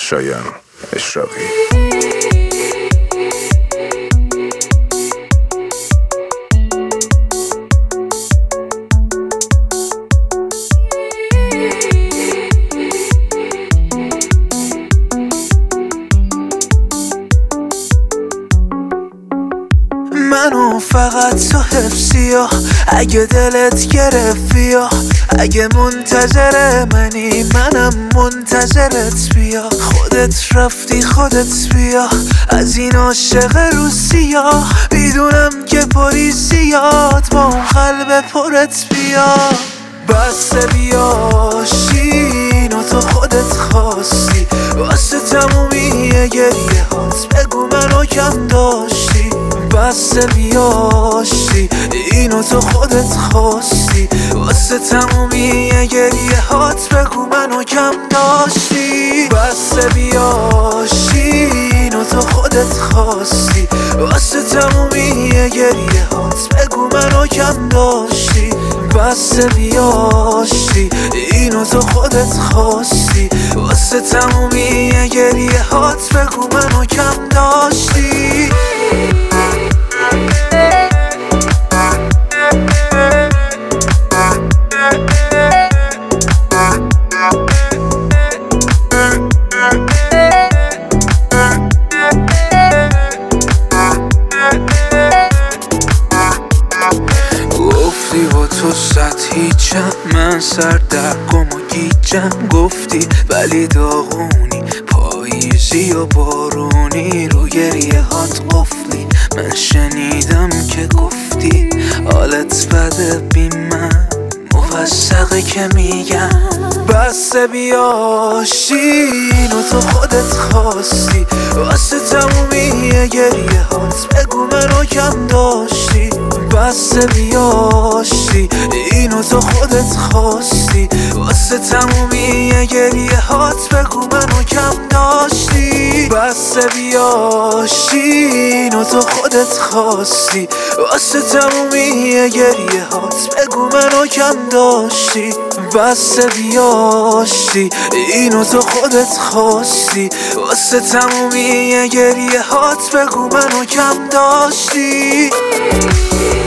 شایان اشراقی. منو فقط تو حفظی ها، اگه دلت گرفت بیا، اگه منتظر منی منم منتظرت بیا، خودت رفتی خودت بیا، از این عاشق روسیا میدونم که پری زیاد با اون قلب پرت بیا. بس بیا شین و تو خودت خواستی، واسه تمومی گریه هات بگو منو کم داشتی. بس بیاشتی اینو تو خودت خواستی، واسه تمومی گریه هات بگو منو کم داشتی. بس بیاشتی اینو تو خودت خواستی، واسه تمومی گریه هات بگو منو کم داشتی. بس بیاشتی اینو تو خودت خواستی، واسه تمومی گریه هات بگو منو کم داشتی. گفتی با تو صد هیچم، من سردرگم و گیجم، گفتی ولی داغونی، پاییزی و بارونی، رو گریه هات قفلی. من شنیدم که گفتی حالت بده بی من، مفسقه که میگم. بس بیاشین و تو خودت خواستی، واسه تمومی گریه هات بگو منو کم داشتی. بس بیاشتی اینو تو خودت خواستی، واسه تمومی گریه هات بگو منو کم داشتی. بس بیاشتی اینو تو خودت خواستی، واسه تمومی گریه هات بگو منو کم داشتی. بس بیاشتی اینو تو خودت خواستی، واسه تمومی گریه هات بگو منو کم داشتی.